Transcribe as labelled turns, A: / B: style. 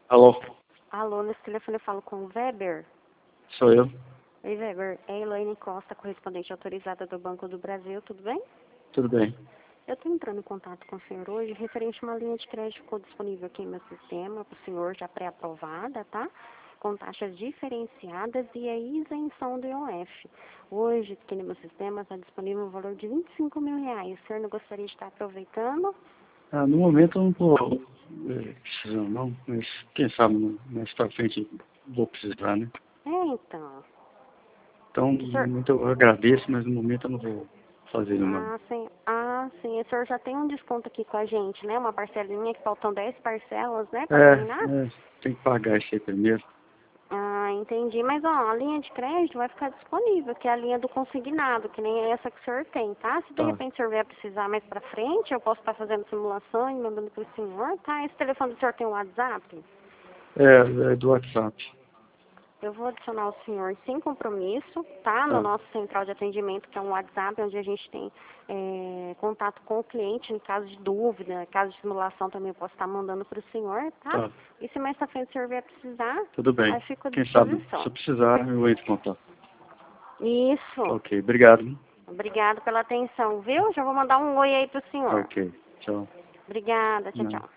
A: Alô,
B: Alô, nesse telefone eu falo com o Weber.
A: sou eu.
B: Oi, Weber. É Elaine Costa, correspondente autorizada do Banco do Brasil, tudo bem?
A: Tudo bem?
B: Eu estou entrando em contato com o senhor hoje referente a uma linha de crédito que ficou disponível aqui no meu sistema, para o senhor já pré-aprovada, tá? Com taxas diferenciadas e a isenção do IOF. Hoje, aqui no meu sistema, está disponível um valor de R$ 25 mil. O senhor não gostaria de estar aproveitando?
A: No momento eu não estou precisando não, mas quem sabe mais pra frente vou precisar, né?
B: Então.
A: Então,
B: O
A: no
B: senhor...
A: momento eu agradeço, mas no momento eu não vou fazer uma.
B: sim. Ah, sim. O senhor já tem um desconto aqui com a gente, né? Uma parcelinha que faltam 10 parcelas, né? Para terminar?
A: Tem que pagar isso aí primeiro.
B: Ah, entendi. Mas, ó, a linha de crédito vai ficar disponível, que é a linha do consignado, que nem essa que o senhor tem, tá? Se de
A: Tá.
B: repente o senhor vier precisar mais pra frente, eu posso estar fazendo simulação e mandando pro senhor, tá? Esse telefone do senhor tem um WhatsApp?
A: É do WhatsApp.
B: Eu vou adicionar o senhor sem compromisso, tá? No
A: Tá,
B: nosso central de atendimento, que é um WhatsApp, onde a gente tem contato com o cliente em caso de dúvida, caso de simulação também eu posso estar mandando para o senhor, tá?
A: tá.
B: E se mais pra frente o senhor vier precisar,
A: Tudo bem.
B: aí fico à
A: Quem sabe, se
B: disposição.
A: eu precisar, eu entro em contato.
B: Isso.
A: Ok, obrigado.
B: Obrigada pela atenção, viu? Já vou mandar um oi aí pro senhor.
A: Ok, tchau.
B: Obrigada, tchau,
A: Não.
B: tchau.